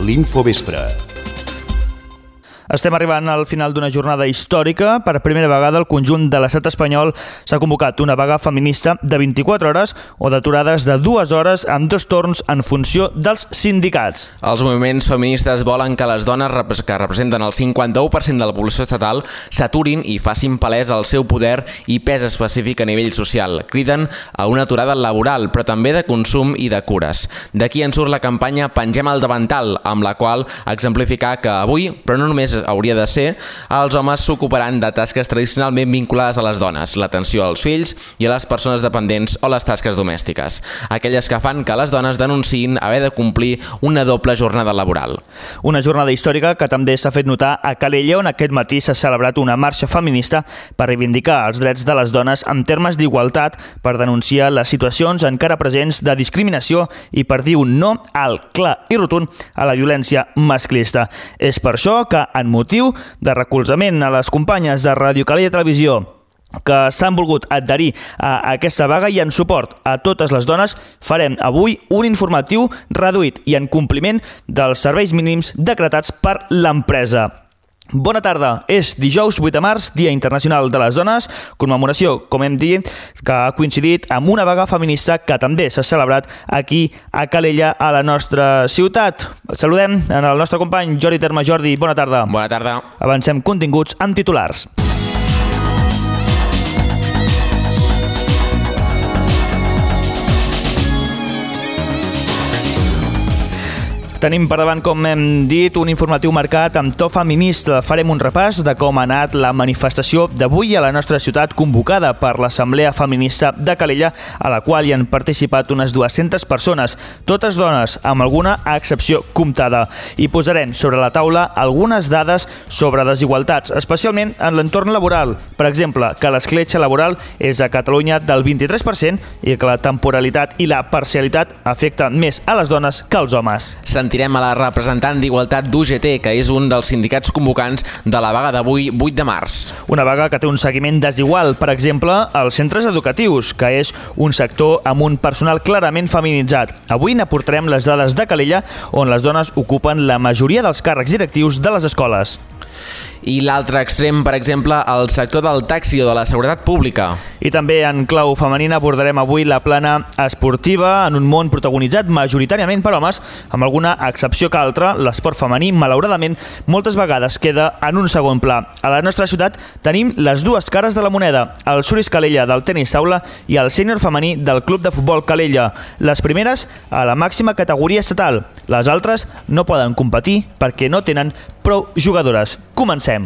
l'Infovespre. Estem arribant al final d'una jornada històrica. Per primera vegada, el conjunt de l'estat espanyol s'ha convocat una vaga feminista de 24 hores o d'aturades de 2 hores amb 2 torns en funció dels sindicats. Els moviments feministes volen que les dones que representen el 51% de la població estatal s'aturin i facin palès el seu poder i pes específic a nivell social. Criden a una aturada laboral, però també de consum i de cures. D'aquí en surt la campanya Pengem el davantal, amb la qual exemplificar que avui, però no només hauria de ser, els homes s'ocuparan de tasques tradicionalment vinculades a les dones, l'atenció als fills i a les persones dependents o les tasques domèstiques, aquelles que fan que les dones denunciïn haver de complir una doble jornada laboral. Una jornada històrica que també s'ha fet notar a Calella, on aquest matí s'ha celebrat una marxa feminista per reivindicar els drets de les dones en termes d'igualtat, per denunciar les situacions encara presents de discriminació i per dir un no alt, clar i rotund a la violència masclista. És per això que, en motiu de recolzament a les companyes de Ràdio Calella Televisió que s'han volgut adherir a aquesta vaga i en suport a totes les dones, farem avui un informatiu reduït i en compliment dels serveis mínims decretats per l'empresa. Bona tarda, és dijous 8 de març, Dia Internacional de les Dones, commemoració, com hem dit, que ha coincidit amb una vaga feminista que també s'ha celebrat aquí a Calella, a la nostra ciutat. Saludem el nostre company Jordi Terme. Jordi, bona tarda. Bona tarda. Avancem continguts amb titulars. Tenim per davant, com hem dit, un informatiu marcat amb to feminista. Farem un repàs de com ha anat la manifestació d'avui a la nostra ciutat convocada per l'Assemblea Feminista de Calella, a la qual hi han participat unes 200 persones, totes dones, amb alguna excepció comptada. I posarem sobre la taula algunes dades sobre desigualtats, especialment en l'entorn laboral. Per exemple, que l'escletxa laboral és a Catalunya del 23% i que la temporalitat i la parcialitat afecten més a les dones que als homes. Sentirem a la representant d'Igualtat d'UGT, que és un dels sindicats convocants de la vaga d'avui, 8 de març. Una vaga que té un seguiment desigual, per exemple, als centres educatius, que és un sector amb un personal clarament feminitzat. Avui n'aportarem les dades de Calella, on les dones ocupen la majoria dels càrrecs directius de les escoles. I l'altre extrem, per exemple, el sector del taxi o de la seguretat pública. I també en clau femenina abordarem avui la plana esportiva en un món protagonitzat majoritàriament per homes, amb alguna excepció que altra. L'esport femení, malauradament, moltes vegades queda en un segon pla. A la nostra ciutat tenim les dues cares de la moneda, el Suris Calella del tenis taula i el sènior femení del Club de Futbol Calella. Les primeres a la màxima categoria estatal, les altres no poden competir perquè no tenen prou jugadores. Comencem.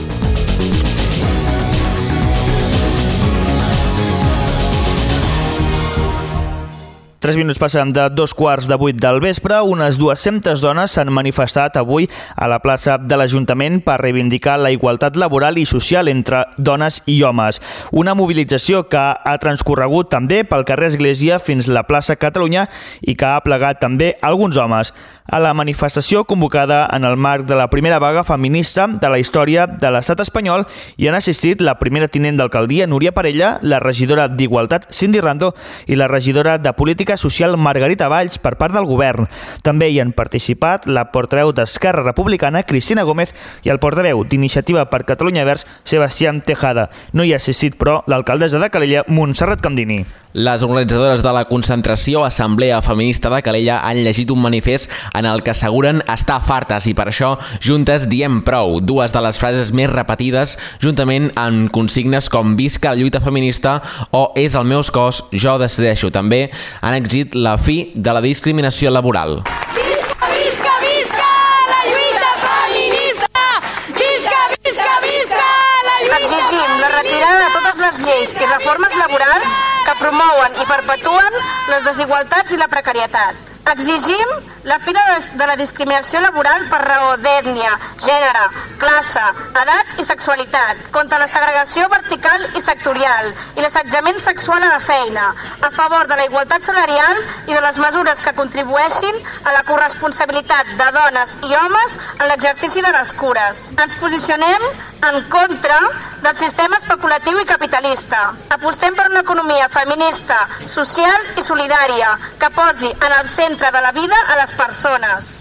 3 minuts passen de 2:15 del vespre. Unes 200 dones s'han manifestat avui a la plaça de l'Ajuntament per reivindicar la igualtat laboral i social entre dones i homes. Una mobilització que ha transcorregut també pel carrer Església fins la plaça Catalunya i que ha plegat també alguns homes. A la manifestació convocada en el marc de la primera vaga feminista de la història de l'estat espanyol hi han assistit la primera tinent d'alcaldia Núria Parella, la regidora d'Igualtat Cindy Rando i la regidora de Política Social Margarita Valls per part del govern. També hi han participat la portaveu d'Esquerra Republicana Cristina Gómez i el portaveu d'Iniciativa per Catalunya Verds Sebastián Tejada. No hi ha assistit, però, l'alcaldessa de Calella, Montserrat Candini. Les organitzadores de la concentració Assemblea Feminista de Calella han llegit un manifest en el que asseguren estar fartes i per això juntes diem prou, dues de les frases més repetides, juntament amb consignes com visca la lluita feminista o és el meu cos, jo decideixo. També han exigit la fi de la discriminació laboral. Visca, visca, visca la lluita feminista! Visca, visca, visca la lluita feminista! Exigim la retirada de totes les lleis i reformes laborals que promouen i perpetuen les desigualtats i la precarietat. Exigim la fi de la discriminació laboral per raó d'ètnia, gènere, classe, edat i sexualitat, contra la segregació vertical i sectorial i l'assetjament sexual a la feina, a favor de la igualtat salarial i de les mesures que contribueixin a la corresponsabilitat de dones i homes en l'exercici de les cures. Ens posicionem en contra del sistema especulatiu i capitalista. Apostem per una economia feminista, social i solidària que posi en el centre de la vida a les persones.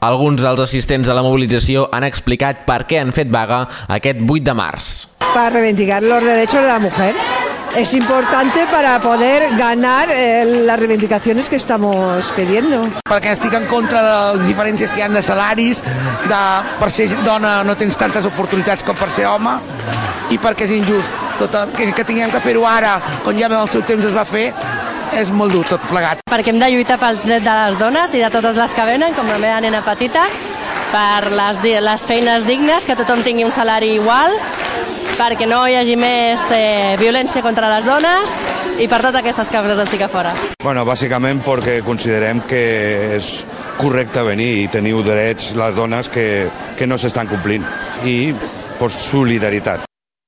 Alguns dels assistents a la mobilització han explicat per què han fet vaga aquest 8 de març. Para reivindicar los derechos de la mujer. Es importante para poder ganar las reivindicaciones que estamos pidiendo. Perquè estic en contra de les diferències que hi ha de salaris, per ser dona no tens tantes oportunitats com per ser home, i perquè és injust. Que tinguem que fer-ho ara, quan ja en el seu temps es va fer, és molt dur tot plegat. Perquè hem de lluitar pels drets de les dones i de totes les que venen, com la meva nena petita, per les feines dignes, que tothom tingui un salari igual, perquè no hi hagi més violència contra les dones i per totes aquestes causes estic a fora. Bueno, bàsicament perquè considerem que és correcte venir i teniu drets les dones que no s'estan complint i solidaritat.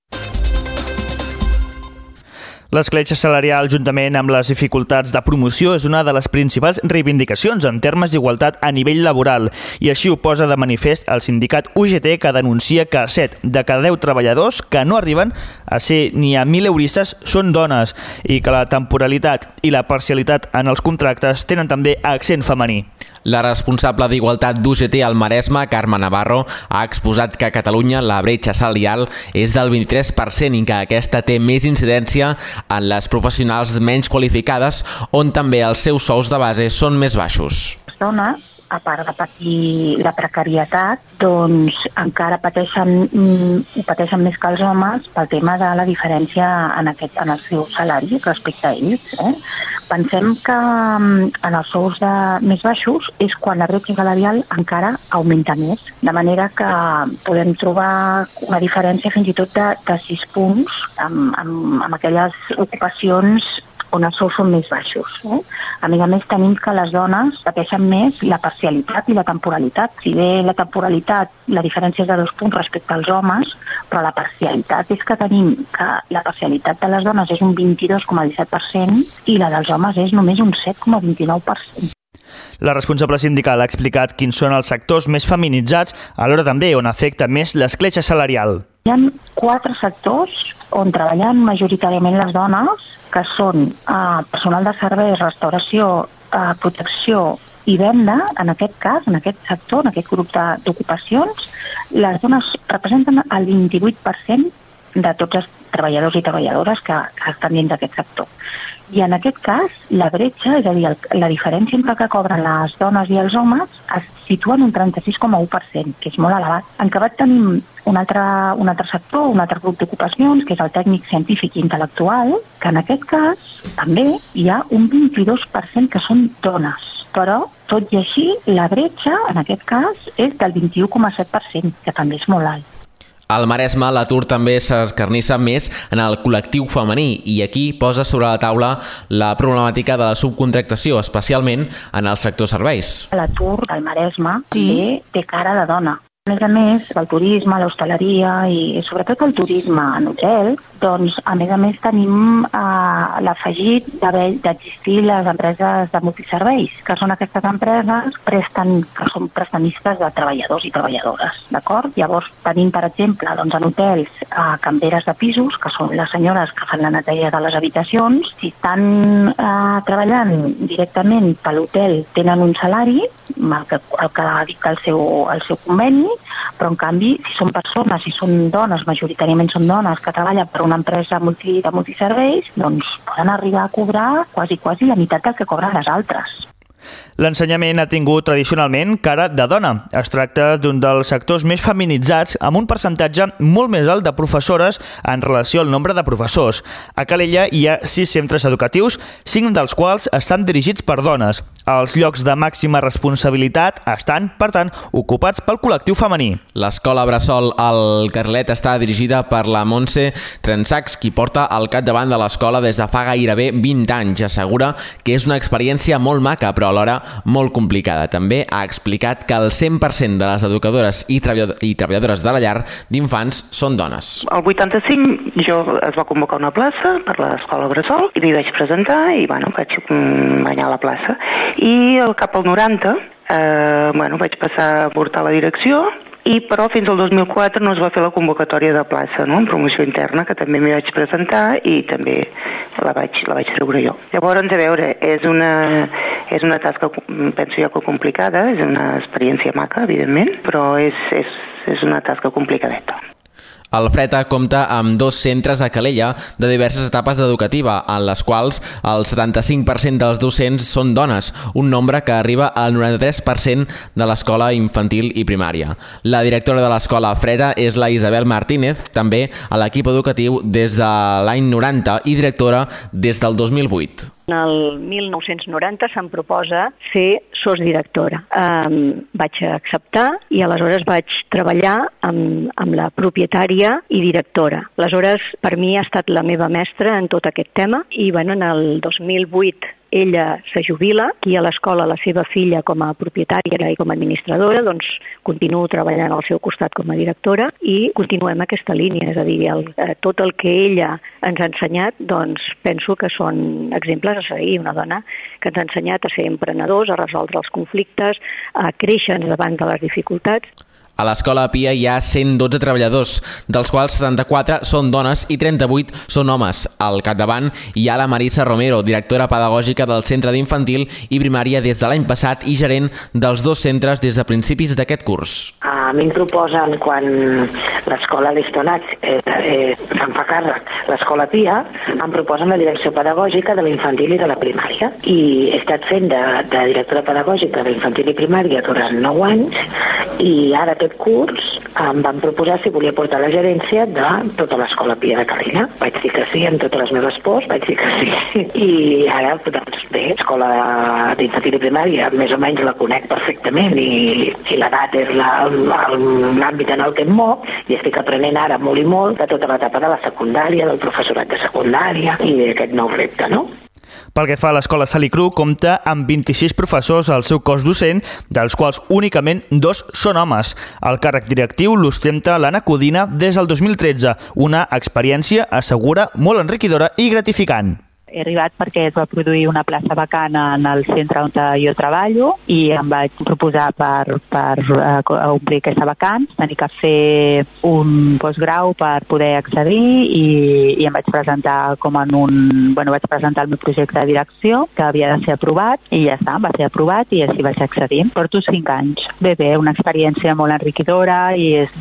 L'escletxa salarial, juntament amb les dificultats de promoció, és una de les principals reivindicacions en termes d'igualtat a nivell laboral, i així ho posa de manifest el sindicat UGT, que denuncia que 7 de cada 10 treballadors que no arriben a ser ni a 1.000 euristes són dones, i que la temporalitat i la parcialitat en els contractes tenen també accent femení. La responsable d'Igualtat d'UGT al Maresme, Carme Navarro, ha exposat que a Catalunya la bretxa salarial és del 23% i que aquesta té més incidència en les professionals menys qualificades, on també els seus sous de base són més baixos. Les dones, a part de patir la precarietat, doncs encara pateixen més que els homes pel tema de la diferència en el seu salari respecte a ells. Pensem que en els sous més baixos és quan la bretxa salarial encara augmenta més, de manera que podem trobar una diferència fins i tot de 6 punts amb aquelles ocupacions on els sous són més baixos. A més, tenim que les dones pateixen més la parcialitat i la temporalitat. Si bé la temporalitat, la diferència és de 2 punts respecte als homes, però la parcialitat és que tenim que la parcialitat de les dones és un 22,17% i la dels homes és només un 7,29%. La responsable sindical ha explicat quins són els sectors més feminitzats, alhora també on afecta més l'escletxa salarial. Hi ha 4 sectors on treballen majoritàriament les dones, que són personal de serveis, restauració, protecció i venda. En aquest cas, en aquest sector, en aquest grup d'ocupacions, les dones representen el 28% de tots els treballadors i treballadores que estan dins d'aquest sector. I en aquest cas, la bretxa, és a dir, la diferència entre el que cobren les dones i els homes, es situa en un 36,1%, que és molt elevat. En acabat tenim un altre sector, un altre grup d'ocupacions, que és el tècnic científic i intel·lectual, que en aquest cas també hi ha un 22% que són dones. Però, tot i així, la bretxa, en aquest cas, és del 21,7%, que també és molt alt. Al Maresme, l'atur també s'escarnissa més en el col·lectiu femení i aquí posa sobre la taula la problemàtica de la subcontractació, especialment en el sector serveis. L'atur del Maresme té cara de dona. A més, el turisme, l'hostaleria i sobretot el turisme en hotel, doncs a més tenim l'afegit d'existir les empreses de multiserveis, que són aquestes empreses que són prestamistes de treballadors i treballadores, d'acord? Llavors tenim, per exemple, doncs, en hotels camberes de pisos, que són les senyores que fan la neteja de les habitacions. Si estan treballant directament per l'hotel tenen un salari, el que dicta el seu conveni, però en canvi, si són persones, si són dones, majoritàriament són dones que treballen per una empresa de multiserveis, doncs poden arribar a cobrar quasi la meitat del que cobren les altres. L'ensenyament ha tingut tradicionalment cara de dona. Es tracta d'un dels sectors més feminitzats, amb un percentatge molt més alt de professores en relació al nombre de professors. A Calella hi ha 6 centres educatius, 5 dels quals estan dirigits per dones. Els llocs de màxima responsabilitat estan, per tant, ocupats pel col·lectiu femení. L'escola Bressol al Carlet està dirigida per la Montse Trensacs, qui porta al capdavant de l'escola des de fa gairebé 20 anys. Assegura que és una experiència molt maca, però alhora molt complicada. També ha explicat que el 100% de les educadores i treballadores de la llar d'infants són dones. El 85 es va convocar una plaça per l'escola Bressol i m'hi vaig presentar i vaig guanyar la plaça. I al cap al 90 vaig passar a portar la direcció, però fins al 2004 no es va fer la convocatòria de plaça, en promoció interna, que també m'hi vaig presentar i també la vaig treure jo. Llavors, a veure, És una tasca, penso jo, que complicada, és una experiència maca, evidentment, però és una tasca complicadeta. El Freta compta amb 2 centres a Calella de diverses etapes educativa, en les quals el 75% dels docents són dones, un nombre que arriba al 93% de l'escola infantil i primària. La directora de l'escola Freta és la Isabel Martínez, també a l'equip educatiu des de l'any 90 i directora des del 2008. En el 1990 se'm proposa ser sotsdirectora. Vaig acceptar i aleshores vaig treballar amb la propietària i directora. Aleshores, per mi ha estat la meva mestra en tot aquest tema i en el 2008 ella se jubila i a l'escola la seva filla com a propietària i com a administradora, doncs continuo treballant al seu costat com a directora i continuem aquesta línia, és a dir, tot el que ella ens ha ensenyat, doncs penso que són exemples a seguir, una dona que ens ha ensenyat a ser emprenedors, a resoldre els conflictes, a créixer davant de les dificultats. A l'escola Pia hi ha 112 treballadors, dels quals 74 són dones i 38 són homes. Al capdavant hi ha la Marisa Romero, directora pedagògica del centre d'infantil i primària des de l'any passat i gerent dels 2 centres des de principis d'aquest curs. A mi em proposen, quan l'escola Listonats se'n fa càrrec, l'escola Pia, em proposen la direcció pedagògica de l'infantil i de la primària. I he estat fent de directora pedagògica de l'infantil i primària durant 9 anys i ara aquest curs em van proposar si volia portar la gerència de tota l'escola Pia de Calella. Vaig dir que sí, amb totes les meves pors, vaig dir que sí. I ara, doncs bé, l'escola d'infantil i primària més o menys la conec perfectament i l'edat és l'àmbit en el que em moc i estic aprenent ara molt i molt de tota l'etapa de la secundària, del professorat de secundària i d'aquest nou repte, no? Pel que fa a l'escola Salicru, compta amb 26 professors al seu cos docent, dels quals únicament 2 són homes. El càrrec directiu l'ostenta l'Anna Codina des del 2013, una experiència, assegura, molt enriquidora i gratificant. He arribat perquè es va produir una plaça vacant en el centre on jo treballo i em vaig proposar per omplir aquesta vacant, tenir que fer un postgrau per poder accedir i em vaig presentar vaig presentar el meu projecte de direcció que havia de ser aprovat i ja està, va ser aprovat i així vaig accedir. Porto 5 anys. Bé, una experiència molt enriquidora i és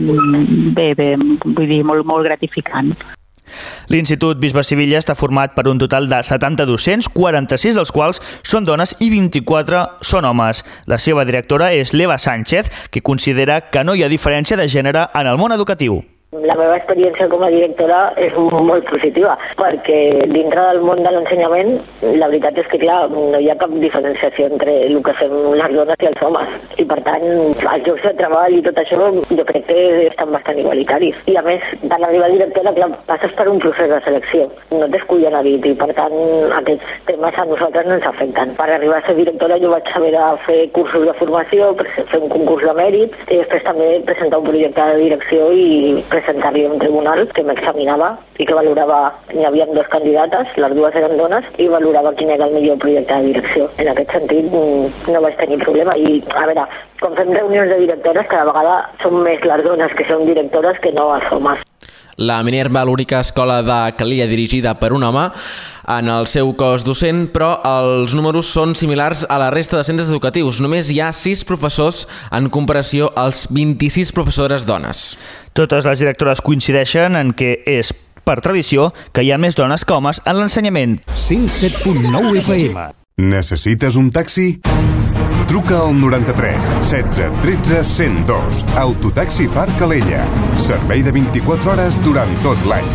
vull dir, molt gratificant. L'Institut Bisbe Sivilla està format per un total de 70 docents, 46 dels quals són dones i 24 són homes. La seva directora és l'Eva Sánchez, que considera que no hi ha diferència de gènere en el món educatiu. La meva experiència com a directora és molt positiva, perquè dintre del món de l'ensenyament la veritat és que, clar, no hi ha cap diferenciació entre el que fem les dones i els homes. I, per tant, els llocs de treball i tot això jo crec que estan bastant igualitaris. I, a més, per arribar a directora, clar, passes per un procés de selecció. No t'escullen a dit i, per tant, aquests temes a nosaltres no ens afecten. Per arribar a ser directora jo vaig haver de fer cursos de formació, fer un concurs de mèrits i després també presentar un projecte de direcció i presentar-li a un tribunal que m'examinava i que valorava, hi havia 2 candidates, les 2 eren dones, i valorava quin era el millor projecte de direcció. En aquest sentit no vaig tenir problema i, a veure, quan fem reunions de directores cada vegada són més les dones que són directores que no els homes. La Minerva Lúrica Escola de Calella, dirigida per un home en el seu cos docent, però els números són similars a la resta de centres educatius. Només hi ha 6 professors en comparació als 26 professores dones. Totes les directores coincideixen en que és, per tradició, que hi ha més dones que homes en l'ensenyament. 107.9 FM. Necessites un taxi? Truca al 93 16 13 102. Autotaxi Far Calella. Servei de 24 hores durant tot l'any.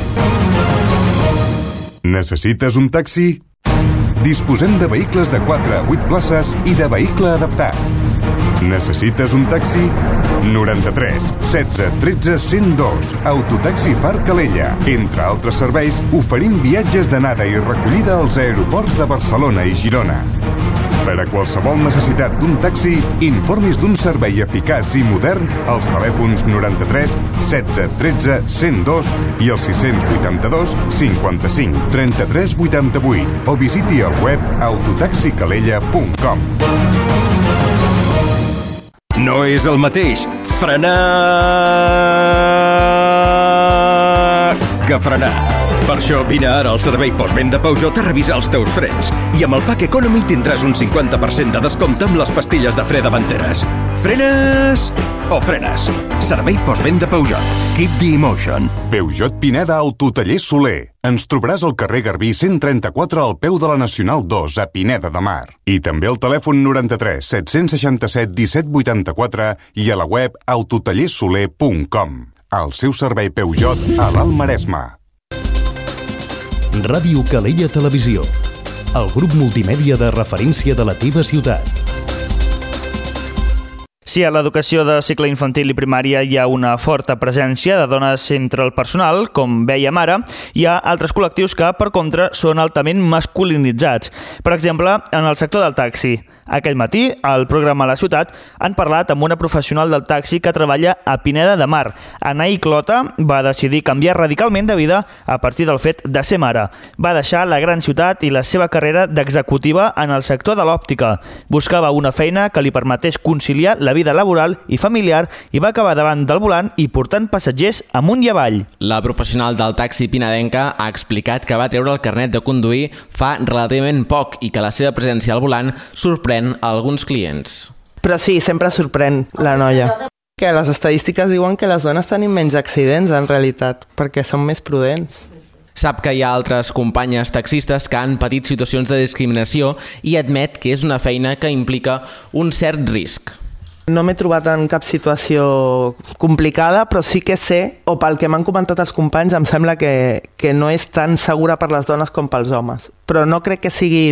Necessites un taxi? Disposem de vehicles de 4 a 8 places i de vehicle adaptat. Necessites un taxi? 93 16 13 102. Autotaxi Far Calella. Entre altres serveis, oferim viatges d'anada i recollida als aeroports de Barcelona i Girona. Per a qualsevol necessitat d'un taxi, informis d'un servei eficaç i modern als telèfons 93 16 13 102 i el 682 55 33 88 o visiti el web autotaxicalella.com. No és el mateix frenar que frenar. Per això vine ara al servei postvenda Peugeot a revisar els teus frens. I amb el Pack Economy tindràs un 50% de descompte amb les pastilles de fre davanteres. Frenes o frenes? Servei postvenda Peugeot. Keep the emotion. Peugeot Pineda Autotaller Soler. Ens trobaràs al carrer Garbí 134 al peu de la Nacional 2 a Pineda de Mar. I també al telèfon 93 767 1784 i a la web autotallersoler.com. El seu servei Peugeot a l'Alt Maresme. Ràdio Calella Televisió, el grup multimèdia de referència de la teva ciutat. Si a l'educació de cicle infantil i primària hi ha una forta presència de dones entre el personal, com vèiem ara, hi ha altres col·lectius que, per contra, són altament masculinitzats. Per exemple, en el sector del taxi. Aquell matí, al programa La Ciutat, han parlat amb una professional del taxi que treballa a Pineda de Mar. Anaí Clota va decidir canviar radicalment de vida a partir del fet de ser mare. Va deixar la gran ciutat i la seva carrera d'executiva en el sector de l'òptica. Buscava una feina que li permetés conciliar la vida laboral i familiar i va acabar davant del volant i portant passatgers amunt i avall. La professional del taxi pinedenca ha explicat que va treure el carnet de conduir fa relativament poc i que la seva presència al volant sorprèn a alguns clients. Però sí, sempre sorprèn la noia. Que les estadístiques diuen que les dones tenim menys accidents en realitat, perquè són més prudents. Sap que hi ha altres companyes taxistes que han patit situacions de discriminació i admet que és una feina que implica un cert risc. No m'he trobat en cap situació complicada, però sí que sé, o pel que m'han comentat els companys, em sembla que no és tan segura per les dones com pels homes. Però no crec que sigui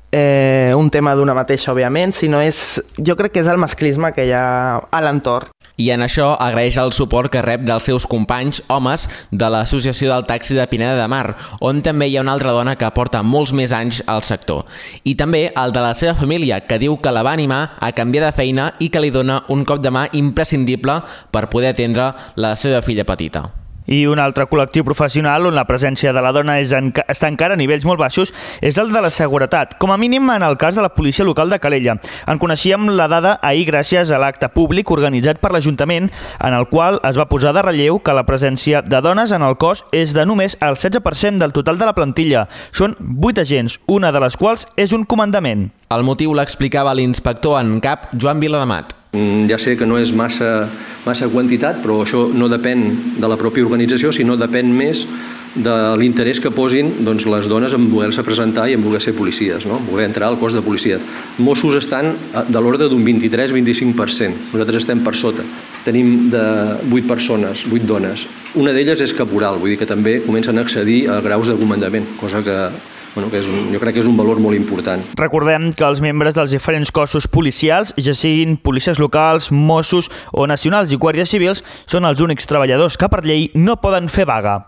un tema d'una mateixa, òbviament, sinó jo crec que és el masclisme que hi ha a l'entorn. I en això agraeix el suport que rep dels seus companys, homes, de l'Associació del Taxi de Pineda de Mar, on també hi ha una altra dona que porta molts més anys al sector. I també el de la seva família, que diu que la va animar a canviar de feina i que li dona un cop de mà imprescindible per poder atendre la seva filla petita. I un altre col·lectiu professional on la presència de la dona està encara a nivells molt baixos és el de la seguretat, com a mínim en el cas de la policia local de Calella. En coneixíem la dada ahir gràcies a l'acte públic organitzat per l'Ajuntament, en el qual es va posar de relleu que la presència de dones en el cos és de només el 16% del total de la plantilla. Són 8 agents, una de les quals és un comandament. El motiu l'explicava l'inspector en cap, Joan Viladamat. Ja sé que no és massa quantitat, però això no depèn de la pròpia organització, sinó depèn més de l'interès que posin les dones en voler-se presentar i en voler ser policies, no? Voler entrar al cos de policia. Mossos estan de l'ordre d'un 23-25%, nosaltres estem per sota. Tenim de 8 persones, 8 dones. Una d'elles és caporal, vull dir que també comencen a accedir a graus de comandament, cosa que jo crec que és un valor molt important. Recordem que els membres dels diferents cossos policials, ja siguin policies locals, Mossos o nacionals i guàrdies civils, són els únics treballadors que per llei no poden fer vaga.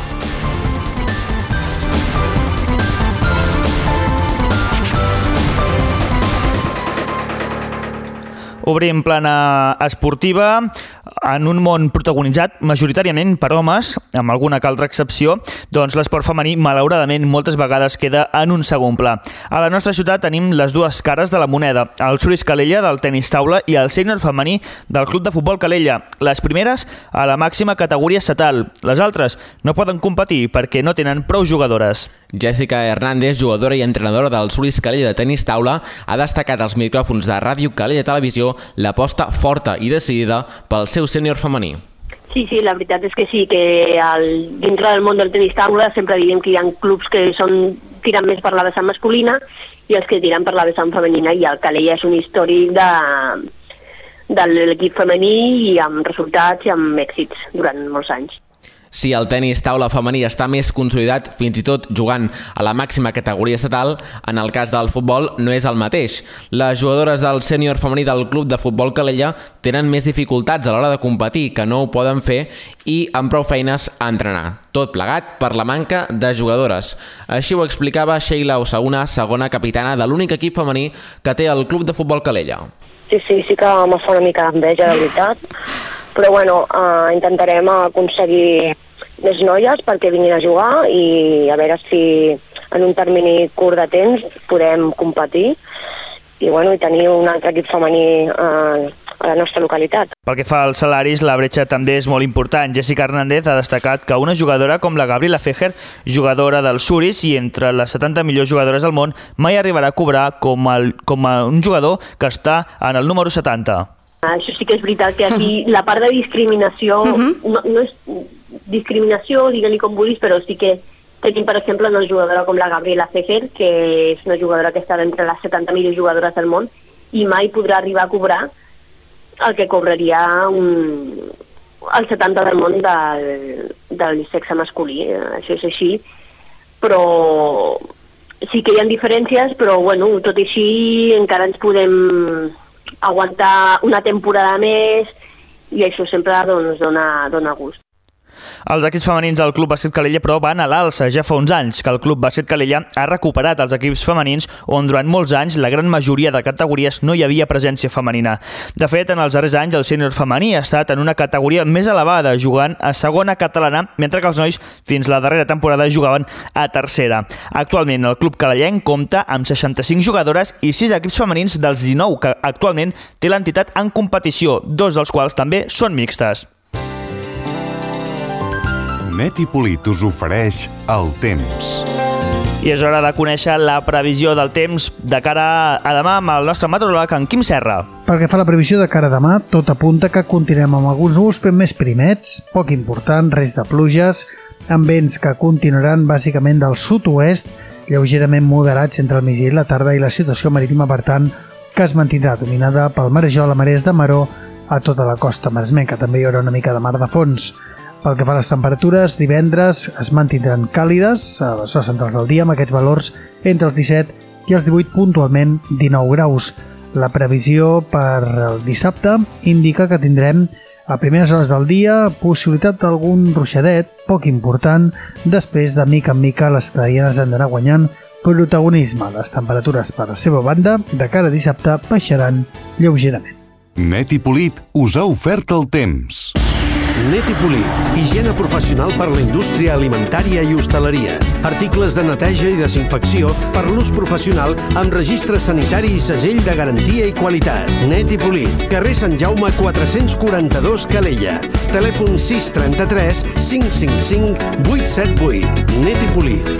Obrim plana esportiva en un món protagonitzat majoritàriament per homes, amb alguna que altra excepció, doncs l'esport femení malauradament moltes vegades queda en un segon pla. A la nostra ciutat tenim les dues cares de la moneda, el Sulis Calella del tenis taula i el sènior femení del Club de Futbol Calella. Les primeres a la màxima categoria estatal, les altres no poden competir perquè no tenen prou jugadores. Jessica Hernández, jugadora i entrenadora del Sulis Calella de tenis taula, ha destacat als micròfons de Ràdio Calella Televisió l'aposta forta i decidida pel seu sènior femení. Sí, la veritat és que sí, que dintre del món del tenis taula sempre diem que hi ha clubs que tiren més per la vessant masculina i els que tiren per la vessant femenina, i el Calella és un històric de l'equip femení i amb resultats i amb èxits durant molts anys. Si el tenis taula femení està més consolidat, fins i tot jugant a la màxima categoria estatal, en el cas del futbol no és el mateix. Les jugadores del sènior femení del Club de Futbol Calella tenen més dificultats a l'hora de competir, que no ho poden fer i amb prou feines a entrenar. Tot plegat per la manca de jugadores. Així ho explicava Sheila Osauna, segona capitana de l'únic equip femení que té el Club de Futbol Calella. Sí que em fa una mica d'enveja, de veritat, però intentarem aconseguir més noies perquè vinguin a jugar i a veure si en un termini curt de temps podem competir i tenir un altre equip femení a la nostra localitat. Pel que fa als salaris, la bretxa també és molt important. Jessica Hernández ha destacat que una jugadora com la Gabriela Fejer, jugadora del Suris i entre les 70 millors jugadores del món, mai arribarà a cobrar com a un jugador que està en el número 70. Això sí que és veritat que aquí la part de discriminació no és discriminació, digue-li com vulguis, però sí que tenim, per exemple, una jugadora com la Gabriela Fejer, que és una jugadora que està entre les 70 millors jugadores del món i mai podrà arribar a cobrar el que cobraria el 70 del món del sexe masculí. Això és així, però sí que hi ha diferències, però bueno, tot i així encara ens podem aguantar una temporada més i això sempre doncs, dona gust. Els equips femenins del Club Bàsquet Calella, però, van a l'alça. Ja fa uns anys que el Club Bàsquet Calella ha recuperat els equips femenins on durant molts anys la gran majoria de categories no hi havia presència femenina. De fet, en els darrers anys el sènior femení ha estat en una categoria més elevada, jugant a segona catalana, mentre que els nois fins la darrera temporada jugaven a tercera. Actualment el Club Calellenc compta amb 65 jugadores i 6 equips femenins dels 19 que actualment té l'entitat en competició, 2 dels quals també són mixtes. Net i Polit us ofereix el temps. I és hora de conèixer la previsió del temps de cara a demà amb el nostre meteoròleg, en Quim Serra. Pel que fa a la previsió de cara a demà, tot apunta que continuem amb alguns núvols més primets, poc important, res de pluges, amb vents que continuaran bàsicament del sud-oest, lleugerament moderats entre el migdia i la tarda, i la situació marítima, per tant, que es mantindrà dominada pel marejol a marees de maró a tota la costa maresmenca. També hi haurà una mica de mar de fons. Pel que fa a les temperatures, divendres es mantindran càlides a les hores centrals del dia, amb aquests valors entre els 17 i els 18, puntualment 19 graus. La previsió per el dissabte indica que tindrem a primeres hores del dia possibilitat d'algun ruixadet, poc important, després de mica en mica les clarianes han d'anar guanyant protagonisme. Les temperatures per la seva banda de cara a dissabte baixaran lleugerament. Net i Polit us ha ofert el temps. Net i Polit, higiene professional per la indústria alimentària i hostaleria. Articles de neteja i desinfecció per l'ús professional amb registre sanitari i segell de garantia i qualitat. Net i Polit, carrer Sant Jaume 442 Calella. Telèfon 633 555 878. Net i Polit.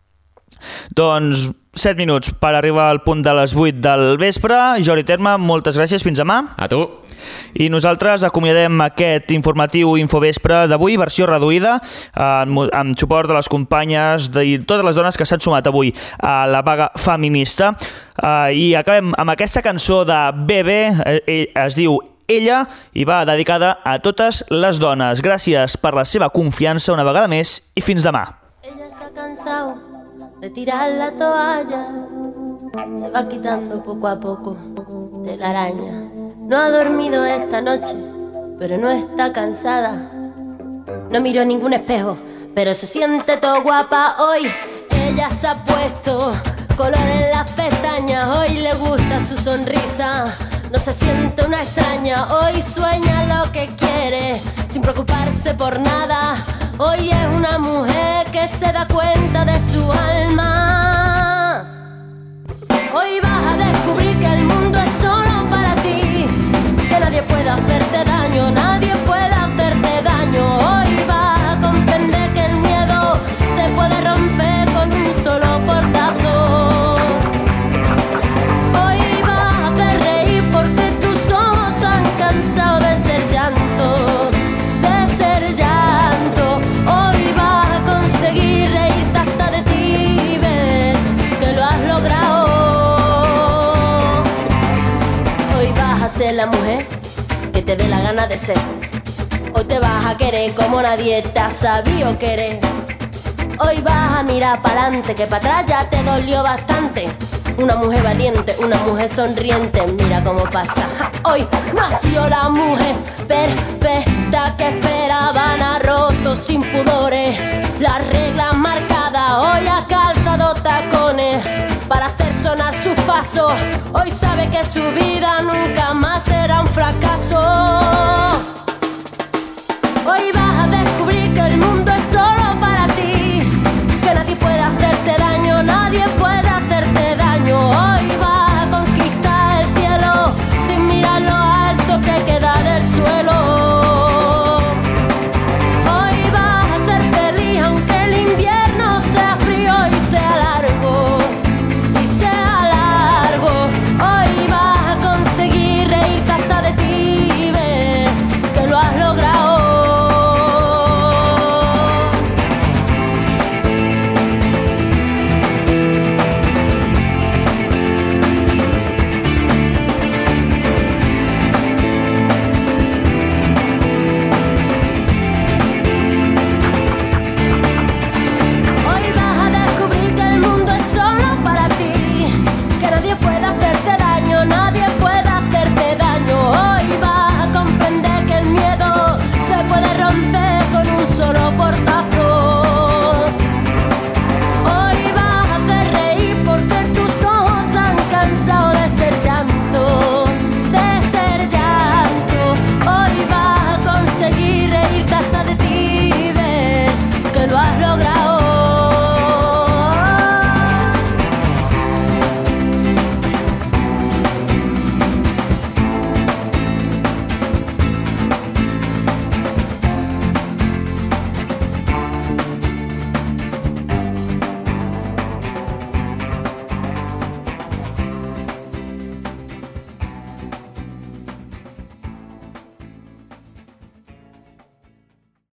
Doncs 7 minuts per arribar al punt de les 8 del vespre. Jordi Terme, moltes gràcies, fins demà. A tu. I nosaltres acomiadem aquest informatiu Infovespre d'avui, versió reduïda, amb suport de les companyes i totes les dones que s'han sumat avui a la vaga feminista. I acabem amb aquesta cançó de Bebe, es diu Ella, i va dedicada a totes les dones. Gràcies per la seva confiança una vegada més i fins demà. Ella se ha cansado de tirar la toalla, se va quitando poco a poco de la araña. No ha dormido esta noche, pero no está cansada. No miró ningún espejo, pero se siente todo guapa hoy. Ella se ha puesto color en las pestañas, hoy le gusta su sonrisa. No se siente una extraña, hoy sueña lo que quiere, sin preocuparse por nada. Hoy es una mujer que se da cuenta de su alma. Hoy vas a descubrir que el mundo es solo para ti, que nadie puede hacerte daño, nadie puede hacerte daño. Hoy vas a comprender que el miedo se puede romper con un solo portazo. Hoy vas a hacer reír porque tus ojos han cansado de ser llanto, de ser llanto. Hoy vas a conseguir reírte hasta de ti y ver que lo has logrado. Hoy vas a ser la mujer que te dé la gana de ser. Hoy te vas a querer como nadie te ha sabido querer. Hoy vas a mirar para adelante, que para atrás ya te dolió bastante. Una mujer valiente, una mujer sonriente, mira cómo pasa. Hoy nació la mujer perfecta que esperaban, ha roto sin pudores las reglas marcadas. Hoy ha calzado tacones para hacer sonar sus pasos. Hoy sabe que su vida